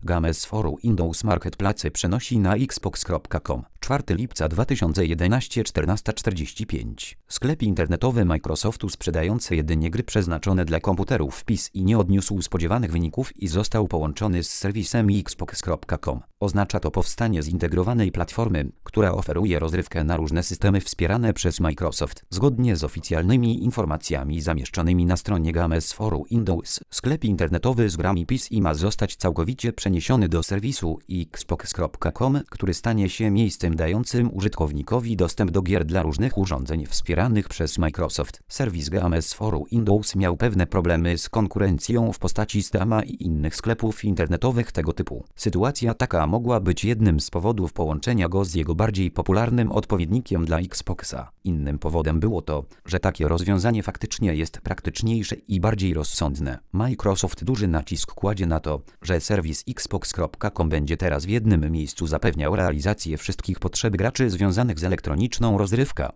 Games for Windows Marketplace przenosi na xbox.com. 4 lipca 2011 14:45. Sklep internetowy Microsoftu sprzedający jedynie gry przeznaczone dla komputerów PC nie odniósł spodziewanych wyników i został połączony z serwisem xbox.com. Oznacza to powstanie zintegrowanej platformy, która oferuje rozrywkę na różne systemy wspierane przez Microsoft. Zgodnie z oficjalnymi informacjami zamieszczonymi na stronie Games for Windows, sklep internetowy z grami PC ma zostać całkowicie przeniesiony do serwisu xbox.com, który stanie się miejscem dającym użytkownikowi dostęp do gier dla różnych urządzeń wspieranych przez Microsoft. Serwis Games for Windows miał pewne problemy z konkurencją w postaci Steama i innych sklepów internetowych tego typu. Sytuacja taka mogła być jednym z powodów połączenia go z jego bardziej popularnym odpowiednikiem dla Xboxa. Innym powodem było to, że takie rozwiązanie faktycznie jest praktyczniejsze i bardziej rozsądne. Microsoft duży nacisk kładzie na to, że serwis xbox.com będzie teraz w jednym miejscu zapewniał realizację wszystkich potrzeb graczy związanych z elektroniczną rozrywką.